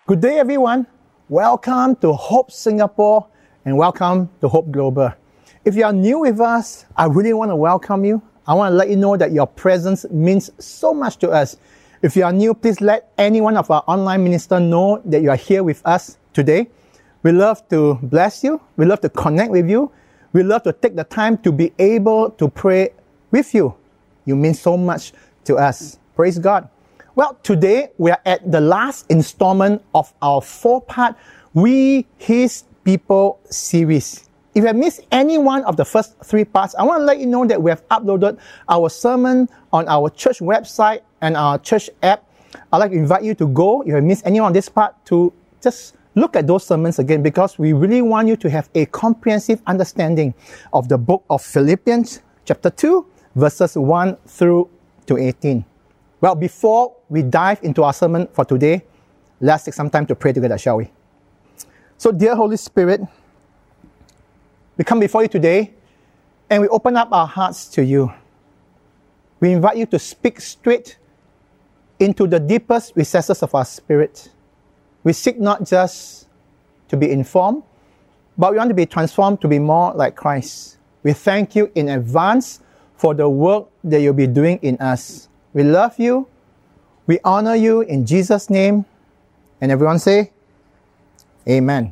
Good day, everyone. Welcome to Hope Singapore and welcome to Hope Global. If you are new with us, I really want to welcome you. I want to let you know that your presence means so much to us. If you are new, please let any one of our online ministers know that you are here with us today. We love to bless you. We love to connect with you. We love to take the time to be able to pray with you. You mean so much to us. Praise God. Well, today we are at the last installment of our 4-part We, His People series. If you have missed any one of the first 3 parts, I want to let you know that we have uploaded our sermon on our church website and our church app. I'd like to invite you to go, if you have missed any on this part, to just look at those sermons again, because we really want you to have a comprehensive understanding of the book of Philippians, chapter 2, verses 1 through to 18. Well, before we dive into our sermon for today, let's take some time to pray together, shall we? So, dear Holy Spirit, we come before you today and we open up our hearts to you. We invite you to speak straight into the deepest recesses of our spirit. We seek not just to be informed, but we want to be transformed to be more like Christ. We thank you in advance for the work that you'll be doing in us. We love you. We honor you in Jesus' name. And everyone say, Amen.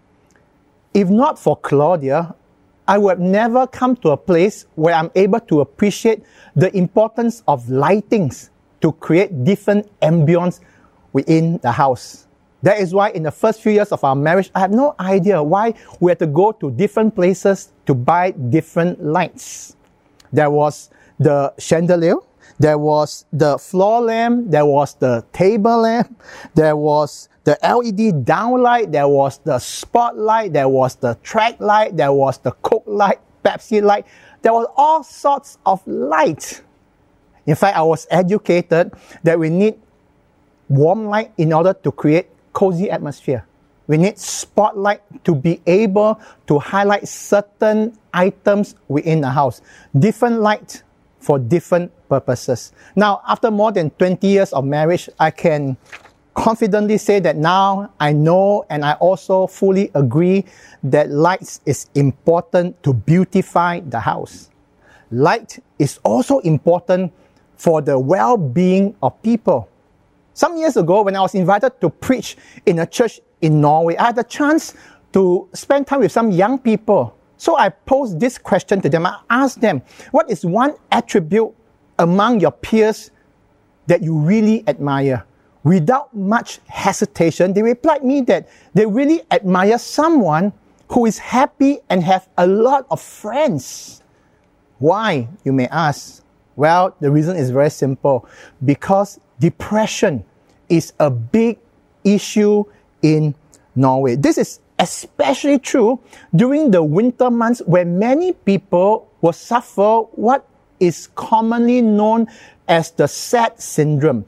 If not for Claudia, I would have never come to a place where I'm able to appreciate the importance of lightings to create different ambience within the house. That is why in the first few years of our marriage, I had no idea why we had to go to different places to buy different lights. There was the chandelier. There was the floor lamp, there was the table lamp, there was the LED downlight, there was the spotlight, there was the track light, there was the Coke light, Pepsi light. There was all sorts of light. In fact, I was educated that we need warm light in order to create cozy atmosphere. We need spotlight to be able to highlight certain items within the house. Different light for different purposes. Now, after more than 20 years of marriage, I can confidently say that now I know and I also fully agree that light is important to beautify the house. Light is also important for the well-being of people. Some years ago, when I was invited to preach in a church in Norway, I had the chance to spend time with some young people. So I posed this question to them. I asked them, what is one attribute among your peers that you really admire? Without much hesitation, they replied me that they really admire someone who is happy and have a lot of friends. Why, you may ask? Well, the reason is very simple. Because depression is a big issue in Norway. This is especially true during the winter months where many people will suffer what is commonly known as the SAD syndrome,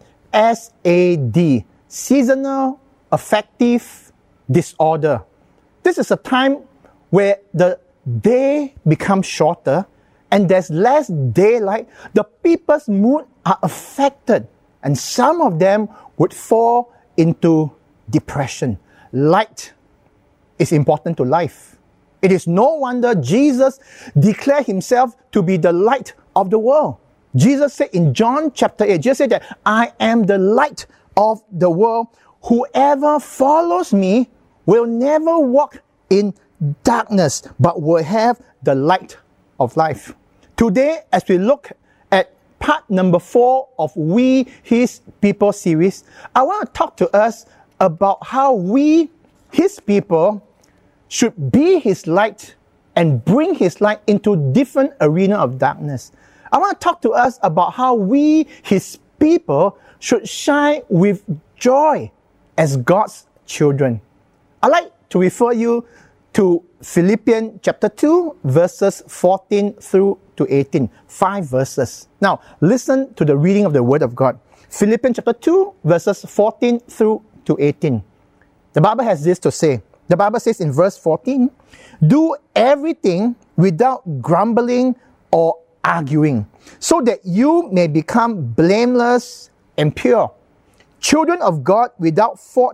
SAD, Seasonal Affective Disorder. This is a time where the day becomes shorter and there's less daylight. The people's mood are affected and some of them would fall into depression. Light is important to life. It is no wonder Jesus declared himself to be the light of the world. Jesus said in John chapter 8, Jesus said that I am the light of the world. Whoever follows me will never walk in darkness, but will have the light of life. Today, as we look at part number 4 of We, His People series, I want to talk to us about how we, His people, should be His light and bring His light into different arena of darkness. I want to talk to us about how we, His people, should shine with joy as God's children. I'd like to refer you to Philippians chapter 2, verses 14 through to 18. 5 verses. Now, listen to the reading of the Word of God. Philippians chapter 2, verses 14 through to 18. The Bible has this to say. The Bible says in verse 14, do everything without grumbling or arguing, so that you may become blameless and pure, children of God without fault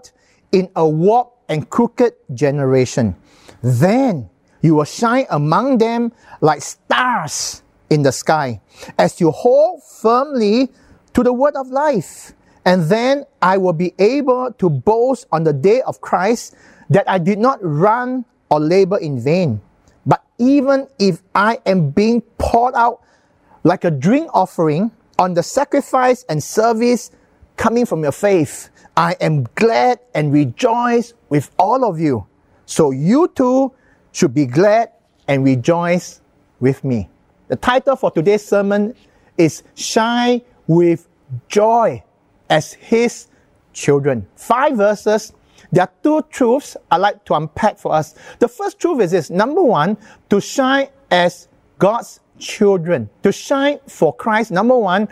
in a warped and crooked generation. Then you will shine among them like stars in the sky, as you hold firmly to the word of life. And then I will be able to boast on the day of Christ that I did not run or labor in vain. But even if I am being poured out like a drink offering on the sacrifice and service coming from your faith, I am glad and rejoice with all of you. So you too should be glad and rejoice with me. The title for today's sermon is Shine with Joy as His Children. 5 verses. There are 2 truths I'd like to unpack for us. The first truth is this. Number 1, to shine as God's children. To shine for Christ. Number 1,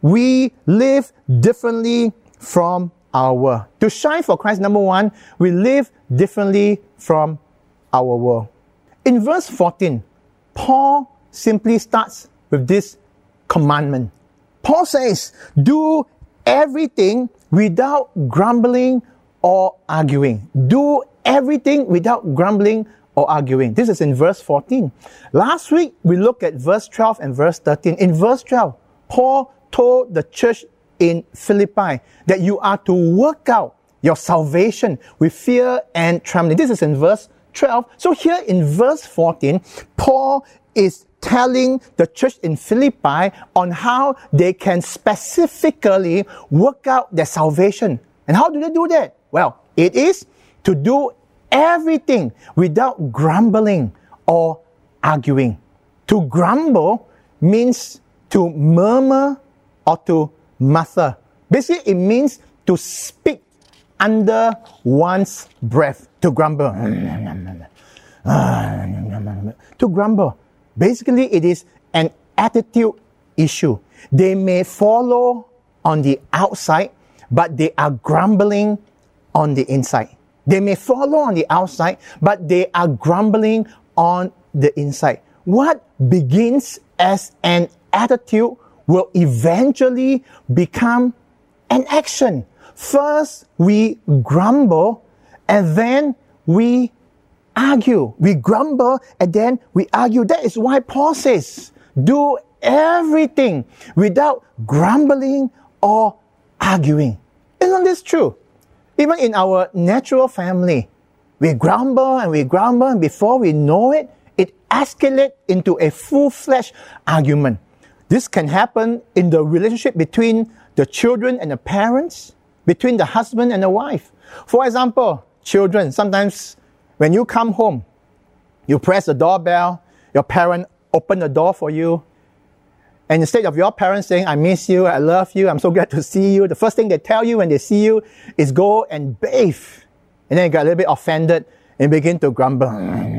we live differently from our world. To shine for Christ, number 1, we live differently from our world. In verse 14, Paul simply starts with this commandment. Paul says, do everything without grumbling or arguing. Do everything without grumbling or arguing. This is in verse 14. Last week, we looked at verse 12 and verse 13. In verse 12, Paul told the church in Philippi that you are to work out your salvation with fear and trembling. This is in verse 12. So here in verse 14, Paul is telling the church in Philippi on how they can specifically work out their salvation. And how do they do that? Well, it is to do everything without grumbling or arguing. To grumble means to murmur or to mutter. Basically, it means to speak under one's breath. To grumble. To grumble. Basically, it is an attitude issue. They may follow on the outside, but they are grumbling on the inside. They may follow on the outside, but they are grumbling on the inside. What begins as an attitude will eventually become an action. First, we grumble, and then we argue. We grumble, and then we argue. That is why Paul says, do everything without grumbling or arguing. Isn't this true? Even in our natural family, we grumble, and before we know it, it escalates into a full-fledged argument. This can happen in the relationship between the children and the parents, between the husband and the wife. For example, children, sometimes when you come home, you press the doorbell, your parent open the door for you, and instead of your parents saying, I miss you, I love you, I'm so glad to see you, the first thing they tell you when they see you is go and bathe. And then you get a little bit offended and begin to grumble.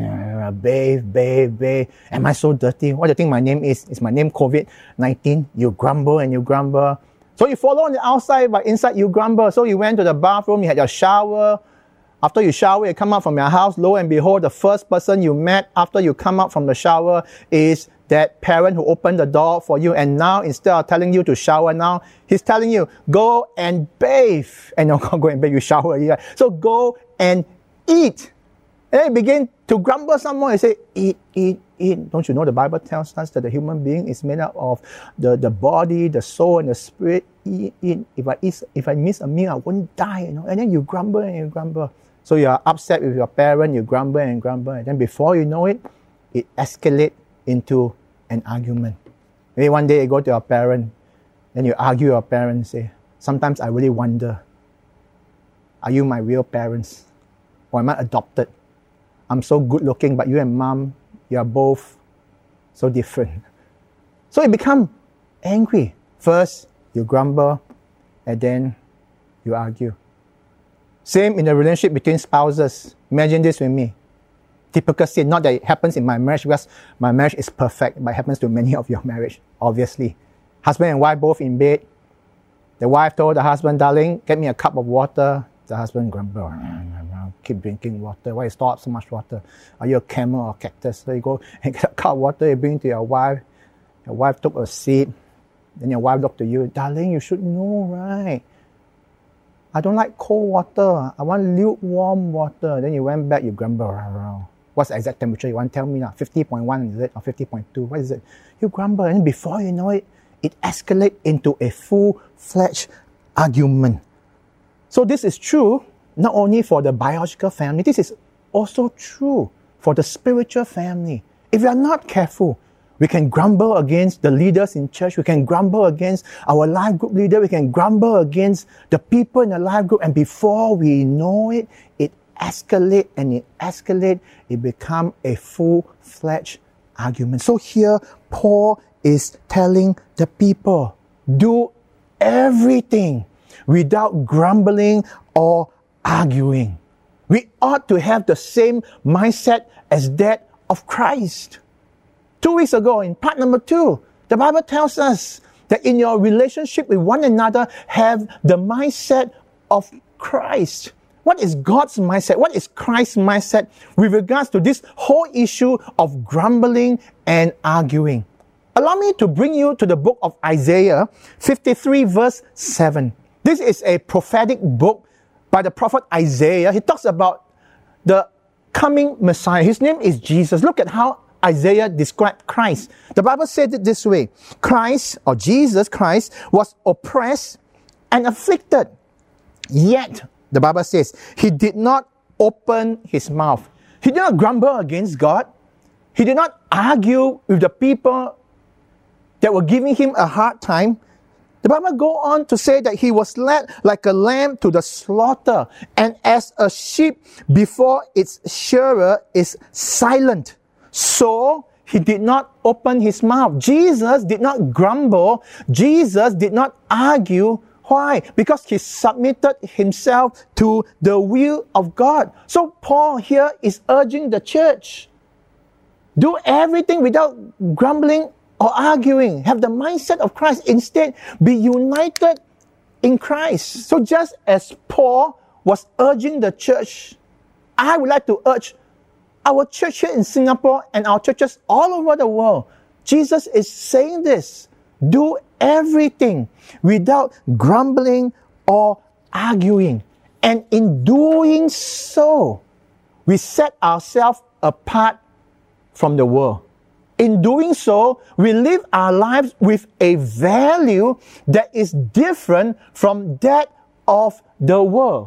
Bathe. Am I so dirty? What do you think my name is? Is my name COVID-19? You grumble and you grumble. So you follow on the outside, but inside you grumble. So you went to the bathroom, you had your shower. After you shower, you come out from your house. Lo and behold, the first person you met after you come out from the shower is that parent who opened the door for you. And now, instead of telling you to shower now, he's telling you, go and bathe. And you go and bathe, you shower. Yeah. So go and eat. And then you begin to grumble some more. You say, eat. Don't you know the Bible tells us that the human being is made up of the body, the soul, and the spirit? Eat. If I miss a meal, I won't die. You know. And then you grumble and you grumble. So you are upset with your parent, you grumble and grumble. And then before you know it, it escalates into an argument. Maybe one day you go to your parent, then you argue with your parents, say, sometimes I really wonder, are you my real parents? Or am I adopted? I'm so good looking, but you and mom, you are both so different. So you become angry. First, you grumble, and then you argue. Same in the relationship between spouses. Imagine this with me. Typical sin, not that it happens in my marriage, because my marriage is perfect, but it happens to many of your marriage, obviously. Husband and wife both in bed. The wife told the husband, darling, get me a cup of water. The husband grumbled, keep drinking water. Why you store up so much water? Are you a camel or a cactus? So you go and get a cup of water, you bring to your wife. Your wife took a seat. Then your wife looked to you, darling, you should know, right? I don't like cold water. I want lukewarm water. Then you went back, you grumble around. What's the exact temperature you want? Tell me now. 50.1 is it? Or 50.2? What is it? You grumble, and before you know it, it escalates into a full-fledged argument. So this is true not only for the biological family, this is also true for the spiritual family. If we are not careful, we can grumble against the leaders in church. We can grumble against our life group leader. We can grumble against the people in the life group. And before we know it, it escalates and it escalates. It becomes a full-fledged argument. So here, Paul is telling the people, do everything without grumbling or arguing. We ought to have the same mindset as that of Christ. 2 weeks ago, in part number 2, the Bible tells us that in your relationship with one another, have the mindset of Christ. What is God's mindset? What is Christ's mindset with regards to this whole issue of grumbling and arguing? Allow me to bring you to the book of Isaiah 53 verse 7. This is a prophetic book by the prophet Isaiah. He talks about the coming Messiah. His name is Jesus. Look at how Isaiah described Christ. The Bible said it this way. Christ, or Jesus Christ, was oppressed and afflicted. Yet, the Bible says, he did not open his mouth. He did not grumble against God. He did not argue with the people that were giving him a hard time. The Bible goes on to say that he was led like a lamb to the slaughter, and as a sheep before its shearer is silent, so he did not open his mouth. Jesus did not grumble. Jesus did not argue. Why? Because he submitted himself to the will of God. So Paul here is urging the church, do everything without grumbling or arguing. Have the mindset of Christ. Instead, be united in Christ. So just as Paul was urging the church, I would like to urge our church here in Singapore and our churches all over the world. Jesus is saying this. Do everything without grumbling or arguing. And in doing so, we set ourselves apart from the world. In doing so, we live our lives with a value that is different from that of the world.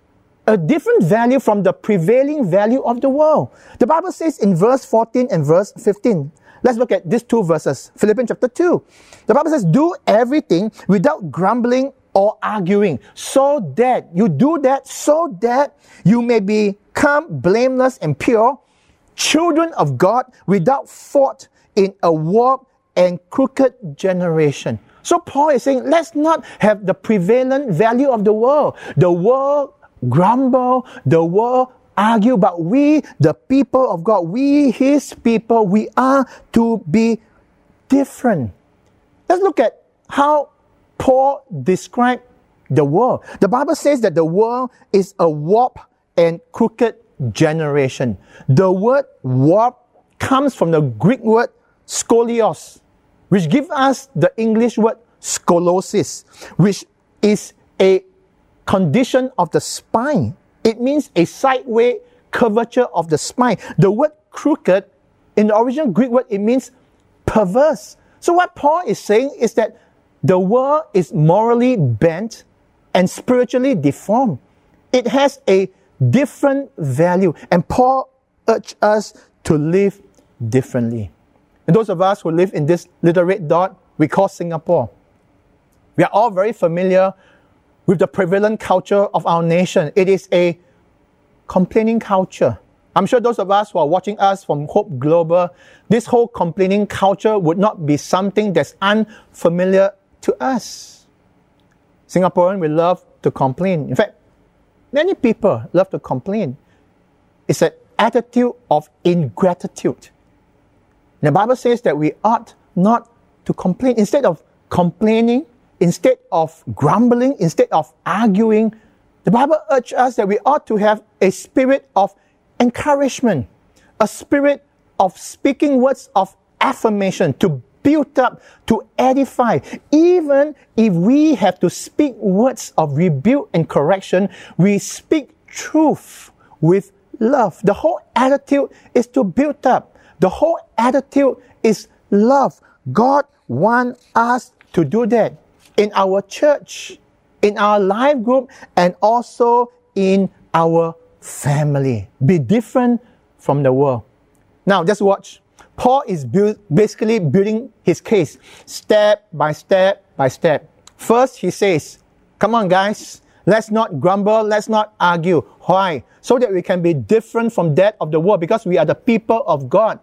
A different value from the prevailing value of the world. The Bible says in verse 14 and verse 15. Let's look at these two verses. Philippians chapter 2. The Bible says, do everything without grumbling or arguing. So that you do that, so that you may become blameless and pure, children of God without fault in a warped and crooked generation. So Paul is saying, let's not have the prevalent value of the world. The world grumble, the world argue, but we, the people of God, we, his people, we are to be different. Let's look at how Paul described the world. The Bible says that the world is a warped and crooked generation. The word warp comes from the Greek word skolios, which gives us the English word scoliosis, which is a condition of the spine. It means a sideways curvature of the spine. The word crooked, in the original Greek word, it means perverse. So what Paul is saying is that the world is morally bent and spiritually deformed. It has a different value. And Paul urged us to live differently. And those of us who live in this little red dot, we call Singapore. We are all very familiar with the prevalent culture of our nation. It is a complaining culture. I'm sure those of us who are watching us from Hope Global, this whole complaining culture would not be something that's unfamiliar to us. Singaporeans, we love to complain. In fact, many people love to complain. It's an attitude of ingratitude. The Bible says that we ought not to complain. Instead of complaining, instead of grumbling, instead of arguing, the Bible urges us that we ought to have a spirit of encouragement, a spirit of speaking words of affirmation, to build up, to edify. Even if we have to speak words of rebuke and correction, we speak truth with love. The whole attitude is to build up. The whole attitude is love. God wants us to do that in our church, in our life group, and also in our family. Be different from the world. Now, just watch. Paul is basically building his case step by step by step. First, he says, come on guys, let's not grumble, let's not argue. Why? So that we can be different from that of the world, because we are the people of God.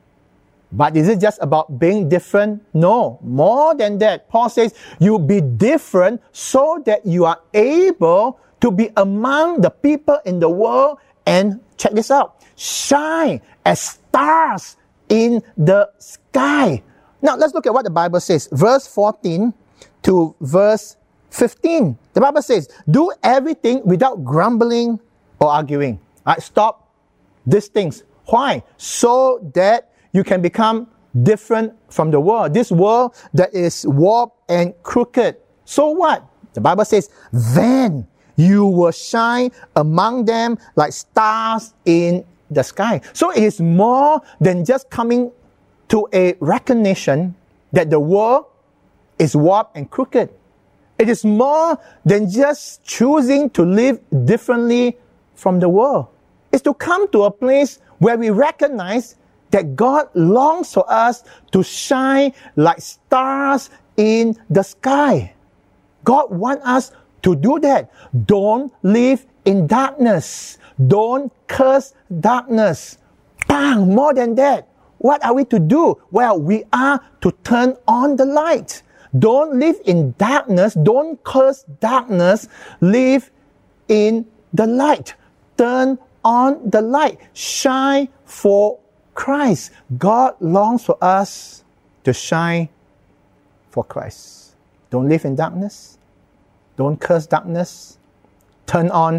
But is it just about being different? No, more than that. Paul says, you be different so that you are able to be among the people in the world and, check this out, shine as stars in the sky. Now, let's look at what the Bible says. Verse 14 to verse 15. The Bible says, do everything without grumbling or arguing. All right, stop these things. Why? So that you can become different from the world. This world that is warped and crooked. So what? The Bible says, then you will shine among them like stars in the sky. So it is more than just coming to a recognition that the world is warped and crooked. It is more than just choosing to live differently from the world. It's to come to a place where we recognize that God longs for us to shine like stars in the sky. God wants us to do that. Don't live in darkness. Don't curse darkness. Bang! More than that. What are we to do? Well, we are to turn on the light. Don't live in darkness. Don't curse darkness. Live in the light. Turn on the light. Shine for Christ. God longs for us to shine for Christ. Don't live in darkness. Don't curse darkness. Turn on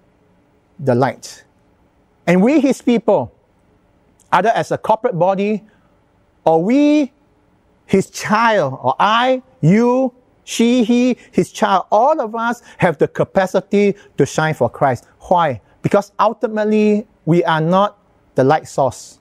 the light. And we, His people, either as a corporate body, or we, His child, or I, you, she, he, His child, all of us have the capacity to shine for Christ. Why? Because ultimately, we are not the light source.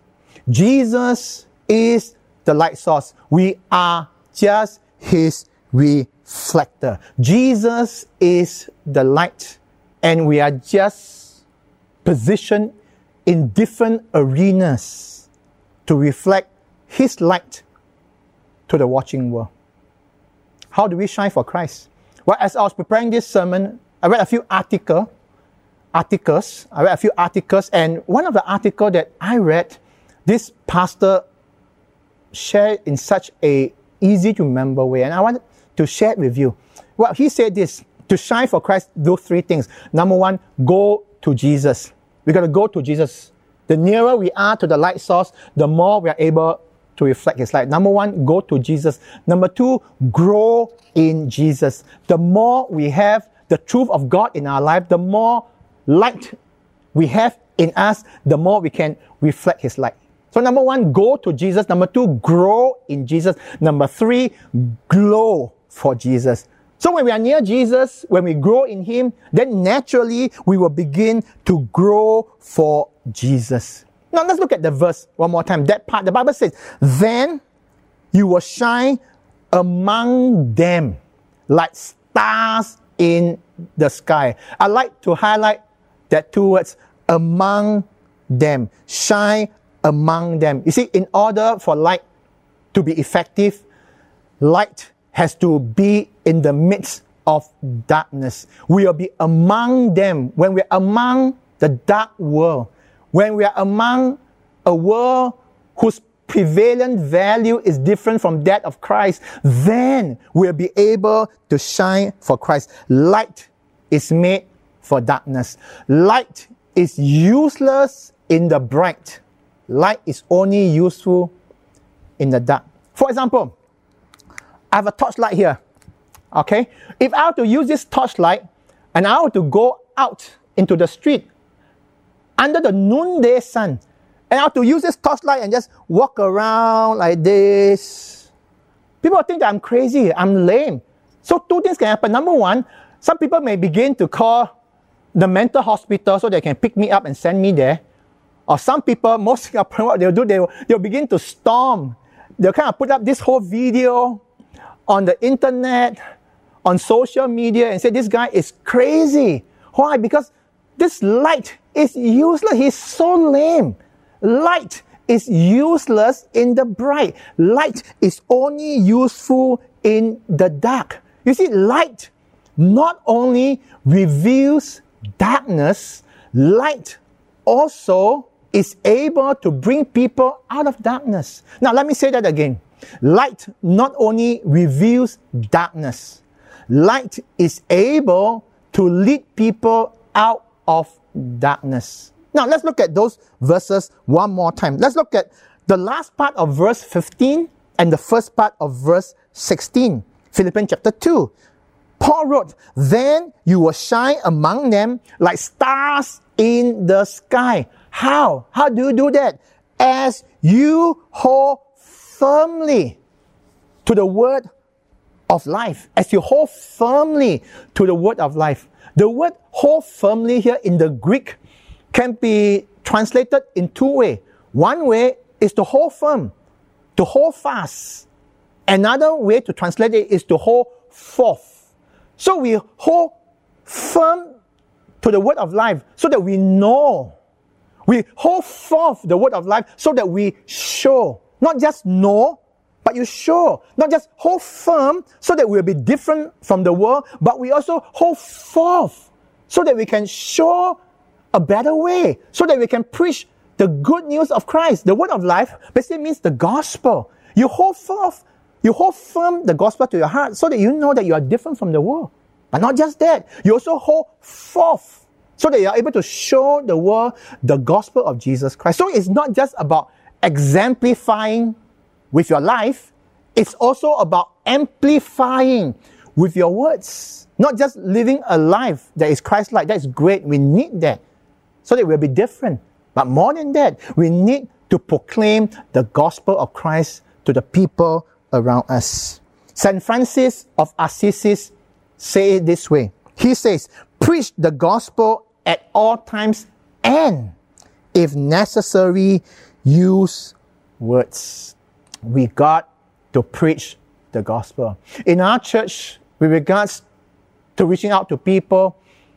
Jesus is the light source. We are just His reflector. Jesus is the light, and we are just positioned in different arenas to reflect His light to the watching world. How do we shine for Christ? Well, as I was preparing this sermon, I read a few articles, and one of the articles that I read, this pastor shared in such a easy to remember way, and I wanted to share it with you. Well, he said this: to shine for Christ, do three things. Number one, go to Jesus. We got to go to Jesus. The nearer we are to the light source, the more we are able to reflect His light. Number one, go to Jesus. Number two, grow in Jesus. The more we have the truth of God in our life, the more light we have in us, the more we can reflect His light. So number one, go to Jesus. Number two, grow in Jesus. Number three, glow for Jesus. So when we are near Jesus, when we grow in Him, then naturally we will begin to grow for Jesus. Now let's look at the verse one more time. That part, the Bible says, then you will shine among them like stars in the sky. I like to highlight that two words, among them. Shine among them. You see, in order for light to be effective, light has to be in the midst of darkness. We will be among them. When we're among the dark world, when we are among a world whose prevalent value is different from that of Christ, then we'll be able to shine for Christ. Light is made for darkness. Light is useless in the bright. Light is only useful in the dark. For example, I have a torchlight here. Okay? If I were to use this torchlight and I were to go out into the street under the noonday sun, and I have to use this torchlight and just walk around like this, People think that I'm crazy, I'm lame. So two things can happen. Number one, some people may begin to call the mental hospital so they can pick me up and send me there. Or some people, most Singaporeans, what they'll do, they'll begin to storm. They'll kind of put up this whole video on the internet, on social media, and say this guy is crazy. Why? Because this light is useless. He's so lame. Light is useless in the bright. Light is only useful in the dark. You see, light not only reveals darkness, light also is able to bring people out of darkness. Now, let me say that again. Light not only reveals darkness, light is able to lead people out of darkness. Now, let's look at those verses one more time. Let's look at the last part of verse 15 and the first part of verse 16. Philippians chapter 2. Paul wrote, "Then you will shine among them like stars in the sky." How? How do you do that? As you hold firmly to the word of life. As you hold firmly to the word of life. The word hold firmly here in the Greek can be translated in two ways. One way is to hold firm, to hold fast. Another way to translate it is to hold forth. So we hold firm to the word of life so that we know. We hold forth the word of life so that we show. Not just know, but you show. Not just hold firm so that we'll be different from the world, but we also hold forth so that we can show a better way, so that we can preach the good news of Christ. The word of life basically means the gospel. You hold forth, you hold firm the gospel to your heart so that you know that you are different from the world. But not just that, you also hold forth so that you are able to show the world the gospel of Jesus Christ. So it's not just about exemplifying with your life, it's also about amplifying with your words. Not just living a life that is Christ-like. That is great. We need that so that we'll be different. But more than that, we need to proclaim the gospel of Christ to the people around us. St. Francis of Assisi say it this way. He says, "Preach the gospel at all times and, if necessary, use words." We got to preach the gospel. In our church, with regards to reaching out to people,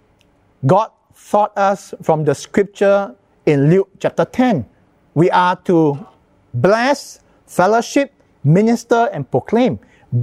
God taught us from the scripture in Luke chapter 10. We are to bless, fellowship, minister, and proclaim.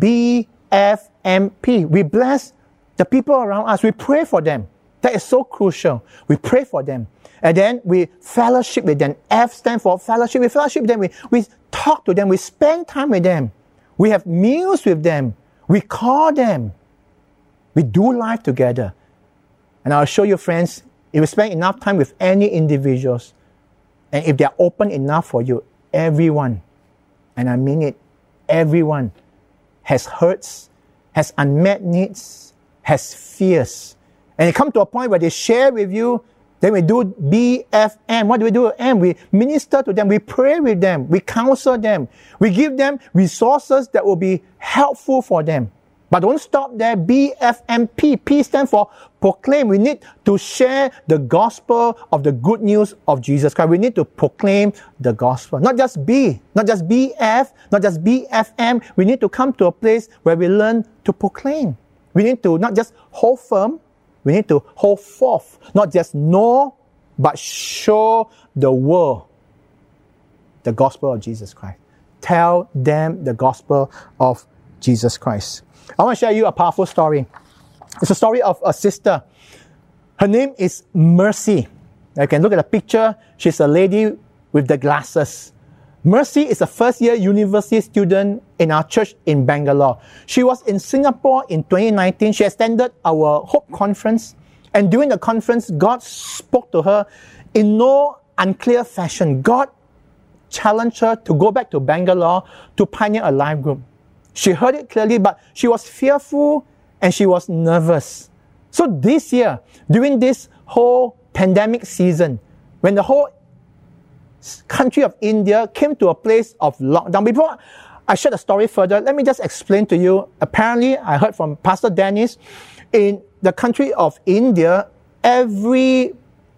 BFMP. We bless the people around us. We pray for them. That is so crucial. We pray for them. And then we fellowship with them. F stands for fellowship. We fellowship with them. We talk to them. We spend time with them. We have meals with them. We call them. We do life together. And I'll show you, friends, if you spend enough time with any individuals, and if they're open enough for you, everyone, and I mean it, everyone has hurts, has unmet needs, has fears. And it comes to a point where they share with you. Then we do BFM. What do we do? And we minister to them. We pray with them. We counsel them. We give them resources that will be helpful for them. But don't stop there. BFMP. P stands for proclaim. We need to share the gospel of the good news of Jesus Christ. We need to proclaim the gospel. Not just B, not just BF, not just BFM. We need to come to a place where we learn to proclaim. We need to not just hold firm. We need to hold forth, not just know, but show the world the gospel of Jesus Christ. Tell them the gospel of Jesus Christ. I want to share you a powerful story. It's a story of a sister. Her name is Mercy. You can look at the picture. She's a lady with the glasses. Mercy is a first-year university student in our church in Bangalore. She was in Singapore in 2019. She attended our Hope Conference. And during the conference, God spoke to her in no unclear fashion. God challenged her to go back to Bangalore to pioneer a life group. She heard it clearly, but she was fearful and she was nervous. So this year, during this whole pandemic season, when the whole country of India came to a place of lockdown. Before I share the story further, let me just explain to you. Apparently, I heard from Pastor Dennis, in the country of India, every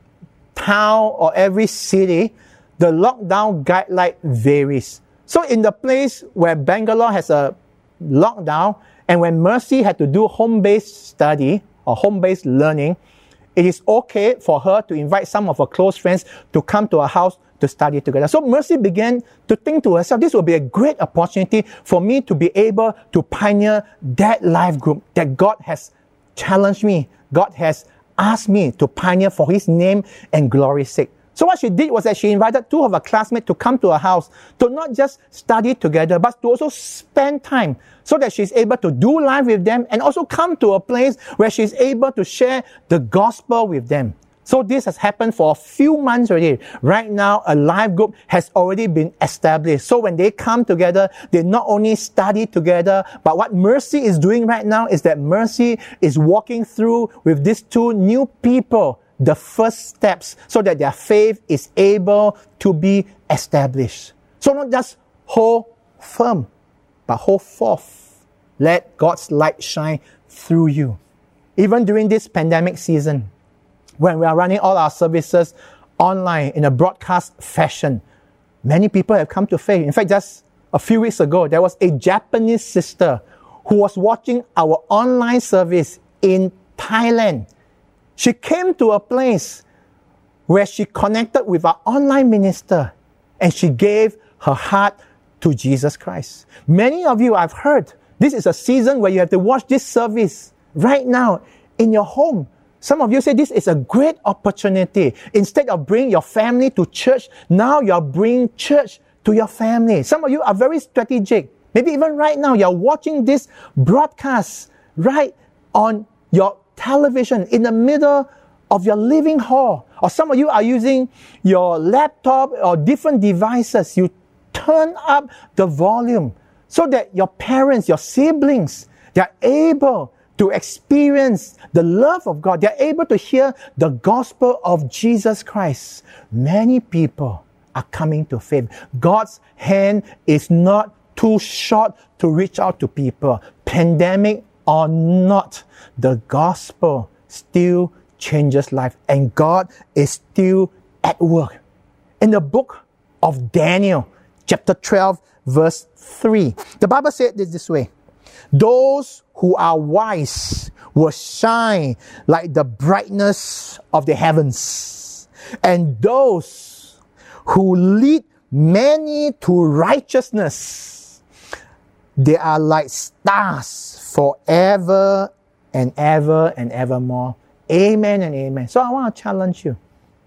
town or every city, the lockdown guideline varies. So in the place where Bangalore has a lockdown, and when Mercy had to do home-based study or home-based learning, it is okay for her to invite some of her close friends to come to her house to study together. So Mercy began to think to herself, this will be a great opportunity for me to be able to pioneer that life group that God has challenged me. God has asked me to pioneer for His name and glory's sake. So what she did was that she invited two of her classmates to come to her house to not just study together, but to also spend time so that she's able to do life with them and also come to a place where she's able to share the gospel with them. So this has happened for a few months already. Right now, a life group has already been established. So when they come together, they not only study together, but what Mercy is doing right now is that Mercy is walking through with these two new people the first steps so that their faith is able to be established. So not just hold firm, but hold forth. Let God's light shine through you. Even during this pandemic season, when we are running all our services online in a broadcast fashion, many people have come to faith. In fact, just a few weeks ago, there was a Japanese sister who was watching our online service in Thailand. She came to a place where she connected with our online minister and she gave her heart to Jesus Christ. Many of you, I've heard, this is a season where you have to watch this service right now in your home. Some of you say this is a great opportunity. Instead of bringing your family to church, now you're bringing church to your family. Some of you are very strategic. Maybe even right now, you're watching this broadcast right on your television in the middle of your living hall. Or some of you are using your laptop or different devices. You turn up the volume so that your parents, your siblings, they're able to experience the love of God. They're able to hear the gospel of Jesus Christ. Many people are coming to faith. God's hand is not too short to reach out to people. Pandemic or not, the gospel still changes life, and God is still at work. In the book of Daniel, chapter 12, verse 3, the Bible said this way: those who are wise will shine like the brightness of the heavens, and those who lead many to righteousness, they are like stars forever and ever and evermore. Amen and amen. So I want to challenge you.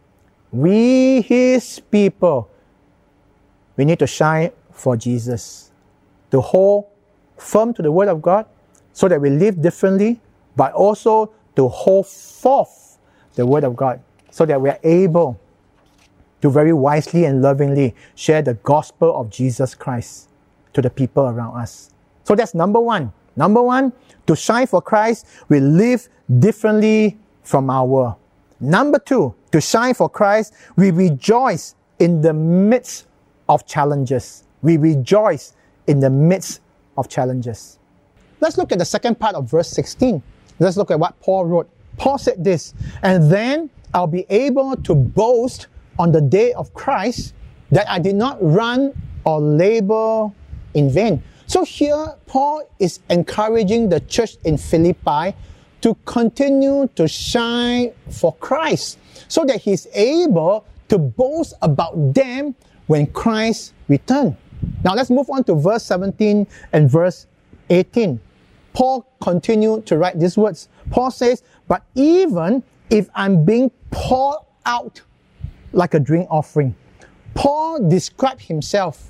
We, His people, we need to shine for Jesus, to hold firm to the Word of God so that we live differently, but also to hold forth the Word of God so that we are able to very wisely and lovingly share the gospel of Jesus Christ to the people around us. So that's number one. Number one, to shine for Christ, we live differently from our world. Number two, to shine for Christ, we rejoice in the midst of challenges. We rejoice in the midst of challenges. Let's look at the second part of verse 16. Let's look at what Paul wrote. Paul said this: and then I'll be able to boast on the day of Christ that I did not run or labor in vain. So here, Paul is encouraging the church in Philippi to continue to shine for Christ so that he's able to boast about them when Christ returns. Now let's move on to verse 17 and verse 18. Paul continued to write these words. Paul says, but even if I'm being poured out like a drink offering. Paul described himself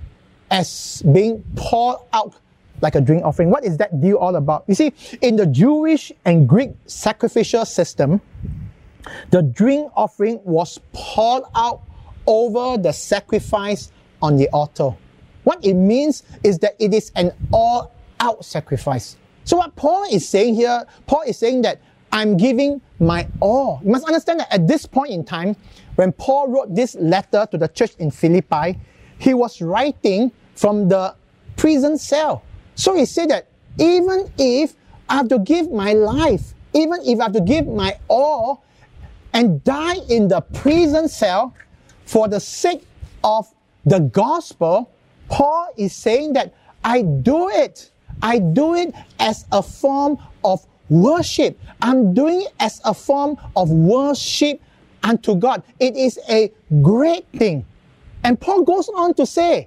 as being poured out like a drink offering. What is that deal all about? You see, in the Jewish and Greek sacrificial system, the drink offering was poured out over the sacrifice on the altar. What it means is that it is an all-out sacrifice. So what Paul is saying here, Paul is saying that I'm giving my all. You must understand that at this point in time, when Paul wrote this letter to the church in Philippi, he was writing from the prison cell. So he said that even if I have to give my life, even if I have to give my all and die in the prison cell for the sake of the gospel, Paul is saying that I do it. I do it as a form of worship. I'm doing it as a form of worship unto God. It is a great thing. And Paul goes on to say,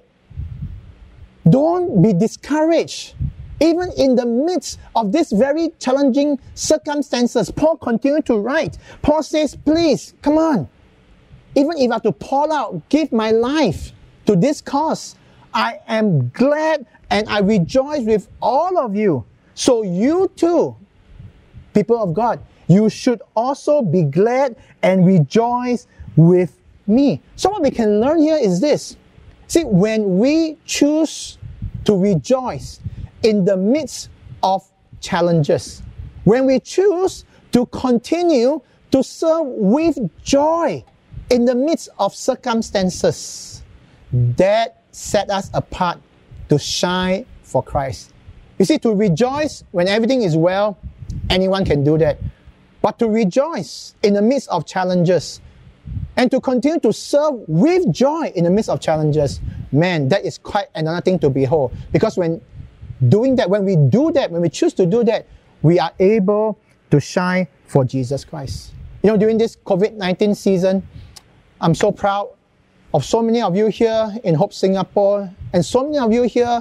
don't be discouraged. Even in the midst of this very challenging circumstances, Paul continued to write. Paul says, please, come on. Even if I have to pour out, give my life to this cause, I am glad and I rejoice with all of you. So you too, people of God, you should also be glad and rejoice with me. So what we can learn here is this. See, when we choose to rejoice in the midst of challenges, when we choose to continue to serve with joy in the midst of circumstances, that set us apart to shine for Christ. You see, to rejoice when everything is well, anyone can do that. But to rejoice in the midst of challenges and to continue to serve with joy in the midst of challenges, man, that is quite another thing to behold. Because when doing that, when we do that, when we choose to do that, we are able to shine for Jesus Christ. You know, during this COVID-19 season, I'm so proud of so many of you here in Hope Singapore and so many of you here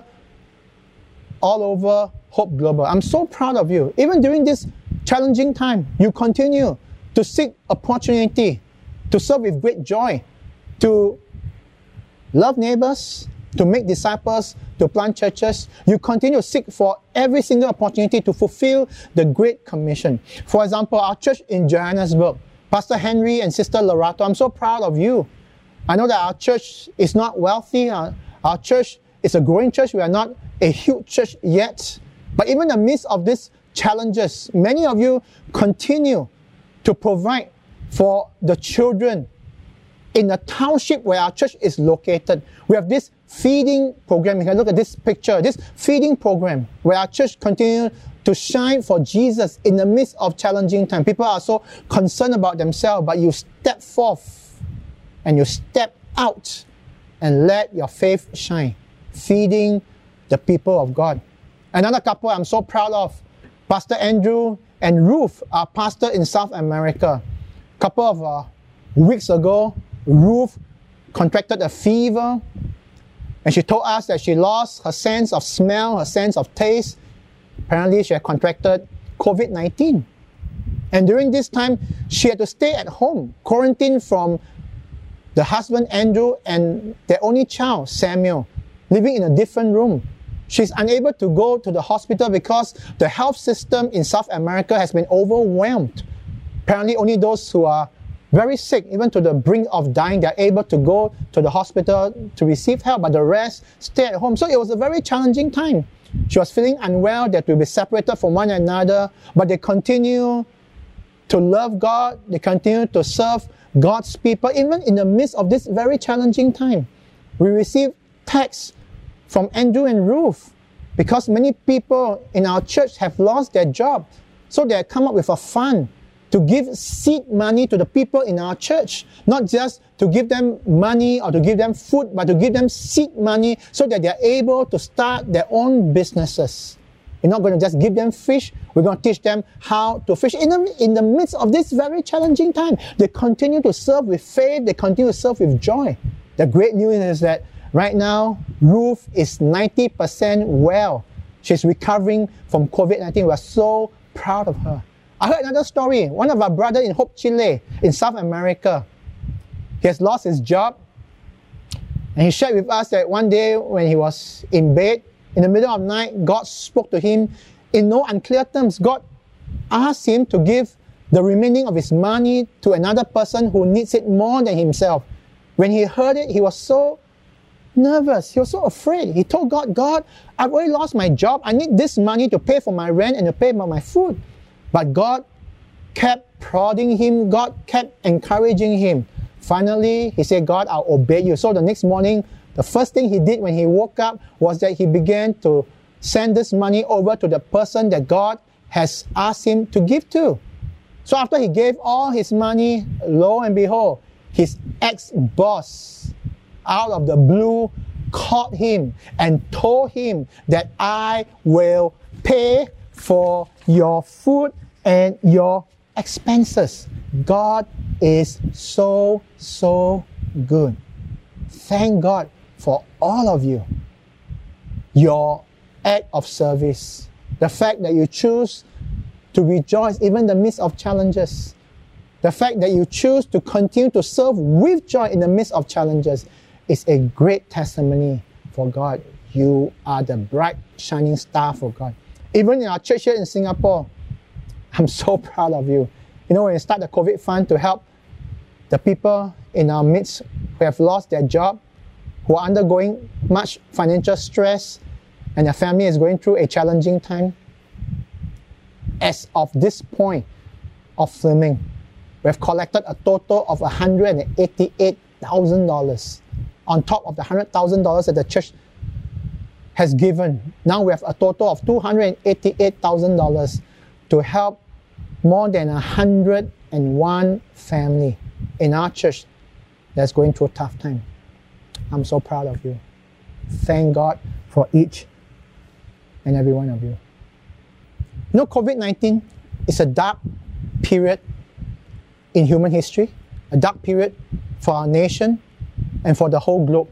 all over Hope Global. I'm so proud of you. Even during this challenging time, you continue to seek opportunity to serve with great joy, to love neighbors, to make disciples, to plant churches. You continue to seek for every single opportunity to fulfill the Great Commission. For example, our church in Johannesburg, Pastor Henry and Sister Lorato, I'm so proud of you. I know that our church is not wealthy. Our church is a growing church. We are not a huge church yet. But even in the midst of these challenges, many of you continue to provide for the children in the township where our church is located. We have this feeding program. You can look at this picture, this feeding program where our church continues to shine for Jesus in the midst of challenging time. People are so concerned about themselves, but you step forth and you step out and let your faith shine, feeding the people of God. Another couple I'm so proud of, Pastor Andrew and Ruth, our pastor in South America. A couple of weeks ago, Ruth contracted a fever, and she told us that she lost her sense of smell, her sense of taste. Apparently, she had contracted COVID-19. And during this time, she had to stay at home, quarantined from the husband, Andrew, and their only child, Samuel, living in a different room. She's unable to go to the hospital because the health system in South America has been overwhelmed. Apparently, only those who are very sick, even to the brink of dying, they're able to go to the hospital to receive help, but the rest stay at home. So it was a very challenging time. She was feeling unwell, that we be separated from one another, but they continue to love God, they continue to serve God's people, even in the midst of this very challenging time. We received texts from Andrew and Ruth because many people in our church have lost their job. So they have come up with a fund to give seed money to the people in our church, not just to give them money or to give them food, but to give them seed money so that they're able to start their own businesses. We're not going to just give them fish, we're going to teach them how to fish. In the midst of this very challenging time, they continue to serve with faith, they continue to serve with joy. The great news is that right now, Ruth is 90% well. She's recovering from COVID-19. We're so proud of her. I heard another story. One of our brothers in Hope Chile, in South America, he has lost his job. And he shared with us that one day when he was in bed, in the middle of the night, God spoke to him in no unclear terms. God asked him to give the remaining of his money to another person who needs it more than himself. When he heard it, he was so nervous. He was so afraid. He told God, God, I've already lost my job. I need this money to pay for my rent and to pay for my food. But God kept prodding him. God kept encouraging him. Finally, he said, God, I'll obey you. So the next morning, The first thing he did when he woke up was that he began to send this money over to the person that God has asked him to give to. So after he gave all his money, lo and behold, his ex-boss, out of the blue, called him and told him that I will pay for your food and your expenses. God is so good. Thank God for all of you. Your act of service, the fact that you choose to rejoice even in the midst of challenges, the fact that you choose to continue to serve with joy in the midst of challenges is a great testimony for God. You are the bright, shining star for God. Even in our church here in Singapore, I'm so proud of you. You know, when we start the COVID fund to help the people in our midst who have lost their job, who are undergoing much financial stress, and their family is going through a challenging time, as of this point of filming, we have collected a total of $188,000 on top of the $100,000 that the church has given. Now we have a total of $288,000 to help more than 101 family in our church that's going through a tough time. I'm so proud of you. Thank God for each and every one of you. You know, COVID-19 is a dark period in human history, a dark period for our nation and for the whole globe.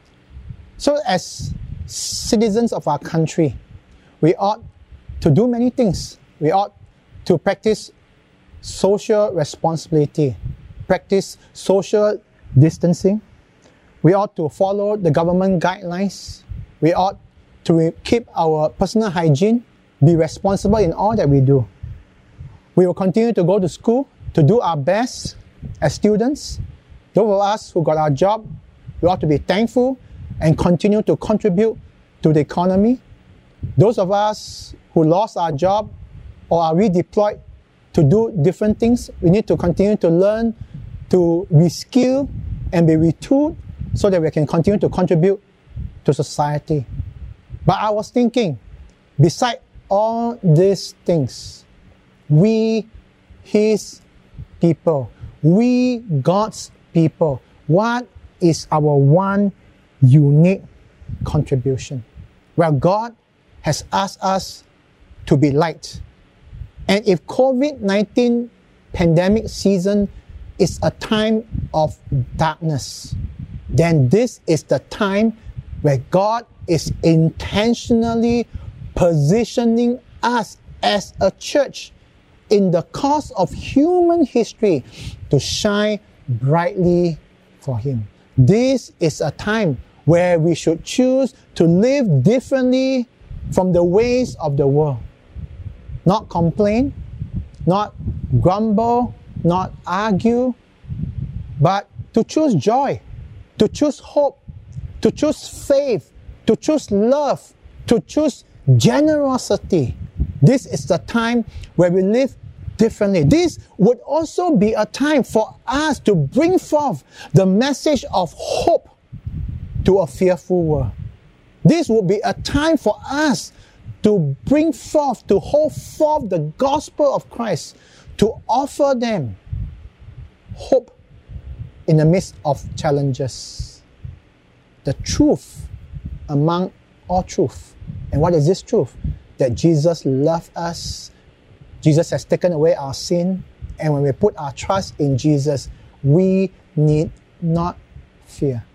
So as citizens of our country, we ought to do many things. We ought to practice social responsibility, practice social distancing. We ought to follow the government guidelines. We ought to keep our personal hygiene, be responsible in all that we do. We will continue to go to school, to do our best as students. Those of us who got our job, we ought to be thankful and continue to contribute to the economy. Those of us who lost our job or are redeployed to do different things, we need to continue to learn, to reskill and be retooled so that we can continue to contribute to society. But I was thinking, beside all these things, we, His people, we, God's people, what is our one unique contribution? Well, God has asked us to be light. And if COVID-19 pandemic season is a time of darkness, then this is the time where God is intentionally positioning us as a church in the course of human history to shine brightly for Him. This is a time where we should choose to live differently from the ways of the world. Not complain, not grumble, not argue, but to choose joy, to choose hope, to choose faith, to choose love, to choose generosity. This is the time where we live differently. This would also be a time for us to bring forth the message of hope to a fearful world. This would be a time for us to bring forth, to hold forth the gospel of Christ, to offer them hope in the midst of challenges. The truth among all truth. And what is this truth? That Jesus loved us. Jesus has taken away our sin. And when we put our trust in Jesus, we need not fear.